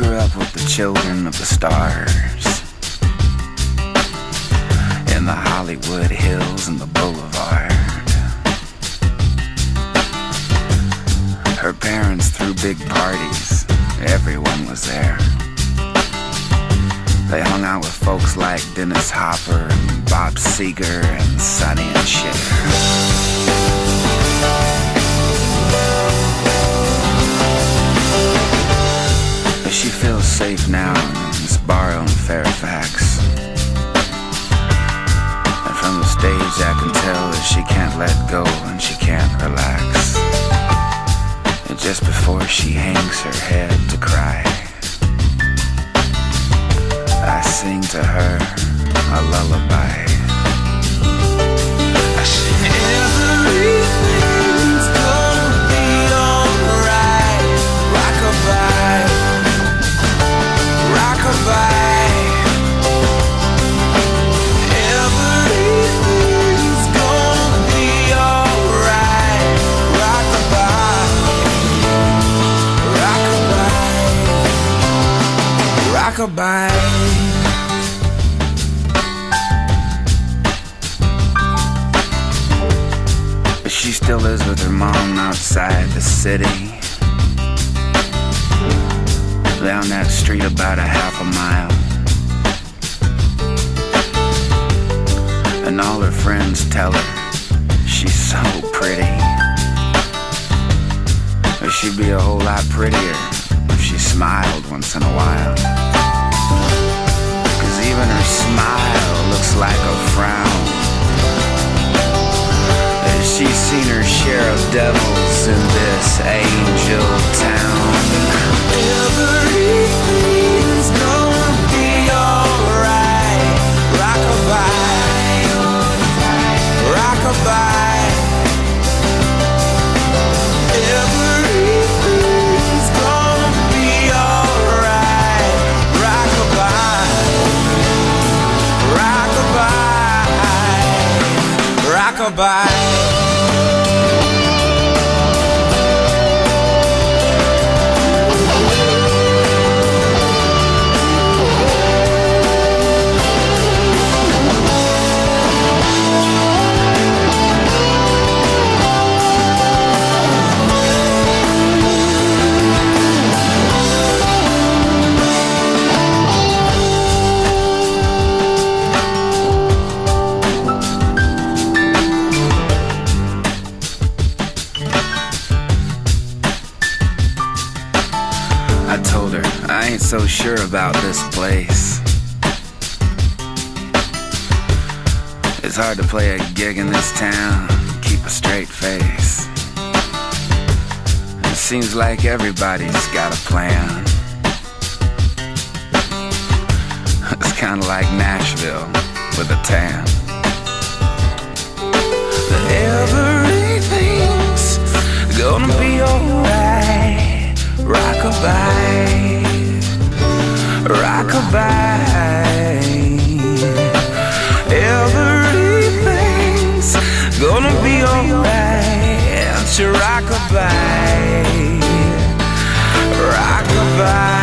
grew up with the children of the stars in the Hollywood Hills and the Boulevard. Her parents threw big parties, everyone was there. They hung out with folks like Dennis Hopper and Bob Seger and Sonny and Cher. She feels safe now in Sbarro and Fairfax. And from the stage I can tell that she can't let go and she can't relax. And just before she hangs her head to cry, I sing to her a lullaby. I sing everything's gonna be alright. Rockabye. Rockabye, everything's gonna be alright. Rockabye, rockabye, rockabye. But she still lives with her mom outside the city, down that street about a half a mile. And all her friends tell her she's so pretty. But she'd be a whole lot prettier if she smiled once in a while. 'Cause even her smile looks like a frown. She's seen her share of devils in this angel town. Everything's gonna be alright. Rockabye, rockabye. Everything's gonna be alright. Rockabye, rockabye, rockabye. So sure about this place. It's hard to play a gig in this town, keep a straight face. It seems like everybody's got a plan. It's kinda like Nashville with a tan. Everything's gonna be alright. Rockabye, rockabye. Everything's gonna be alright. Rockabye, rockabye.